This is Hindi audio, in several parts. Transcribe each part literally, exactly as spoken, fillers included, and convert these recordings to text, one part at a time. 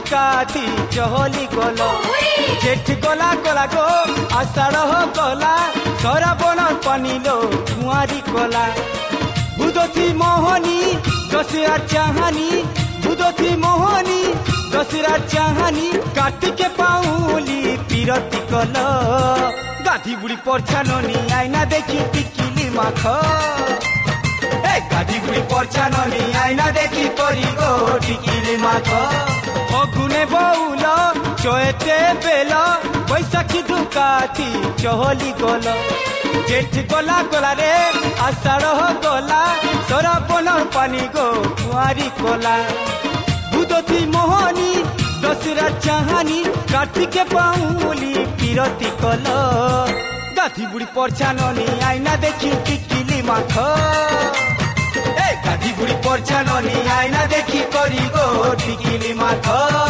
दुकाती चहली गल जेठ गला गला गो आषाढ़ गला सराबण पानिलो कुआरी कला बुदथी मोहनी दशरा चाहानी बुदथी मोहनी दशरा चाहानी कार्तिके पाऊली पीरती कल गाधी बुढ़ी परछानी आईना देखी टिकिली माख गाधी बुढ़ी परछानी आईना देखी करी गो टिकिली माख फगुने बउल चैते बेल बैशाखी दुकाती चहली गल जेठ गला गला रे आषाढ़ गला सराबण पानी गो कुआरी कला बुदथी मोहनी दशरा चाहानी कार्तिके पाऊली पीरती कल गाधी बुढ़ी परछानी आईना देखी टिकिली माख गाधी बुढ़ी परछानी आईना देखी करी गो टिकिली माख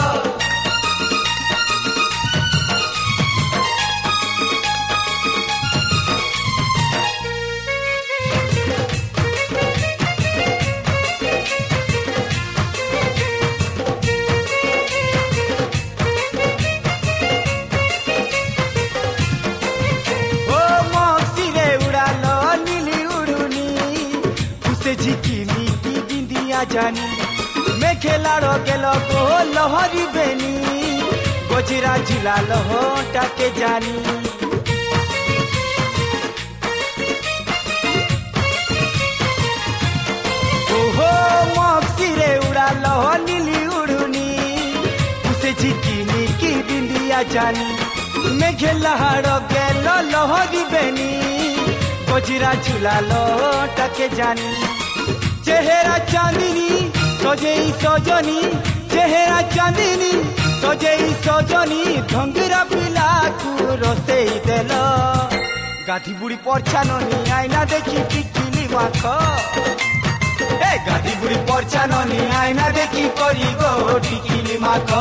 जानी मेखेला गेल को लहरी बेनी गोजरा जिला लहोटा के जानी ओहो मक्सिरे उड़ा लह नीली उड़ुनी उसे झिकिनी की बिंदिया जानी मेखेला गेल लहरी बेनी गोजरा जिला लहोटा के जानी चेहरा चांदनी सजेई सजनी चेहरा चांदनी सजेई सजनी ढंगरा पिला को रसेई देल गाधी बुढ़ी परछानी आईना देखी टिकिली माख गाधी बुढ़ी परछानी आईना देखी करी गो टिकिली माख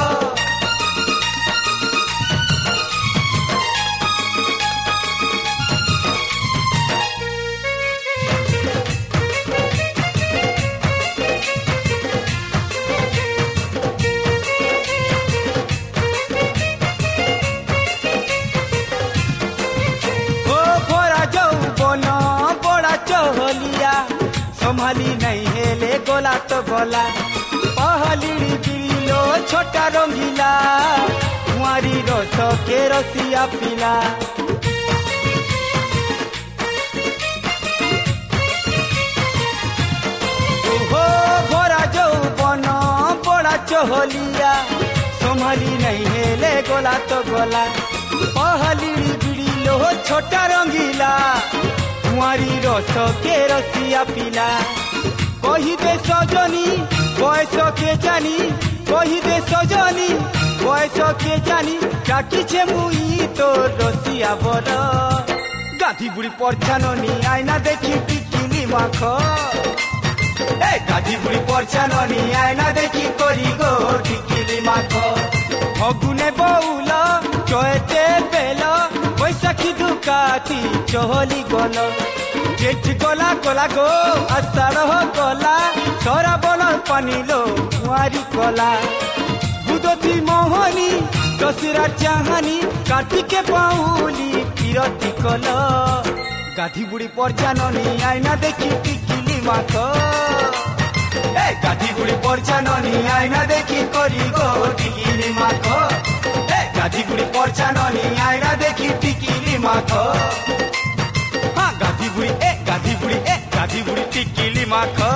संभाली नहीं हेले गोला तो गोला पहली बिलो छोटा रंगीला कुआरी रस के रसिया पिला ओहो भरा जौबन बड़ा चहलिया संभाली नहीं हेले गोला तो गोला पहली बिलो छोटा रंगीला कुआरी रस के रसिया पिला कही दे सजनी बयस के जानी कही दे सजनी बयस के जानी डाकिछे मुई तो रसिया बर गाधी बुढ़ी परछानी आईना देखी टिकिली माख गाधी बुढ़ी परछानी आईना देखी करी गो टिकिली माख फगुने बउल चैते बेल बैशाखी दुकाती चहली गल जेठ गला गला गो आषाढ़ गला सराबण पानिलो कुआरी कला बुदथी मोहनी दशरा चाहानी कार्तिके पाऊली पीरती कल गाधी बुढ़ी परछानी आईना देखी टिकिली माख गाधी बुढ़ी परछानी आईना देखी करी गो टिकिली माख गाधी बुढ़ी परछानी आईना देखी टिकिली माख हाँ गाधी बुढ़ी ए गाधी बुढ़ी ए गाधी बुढ़ी टिकिली माख।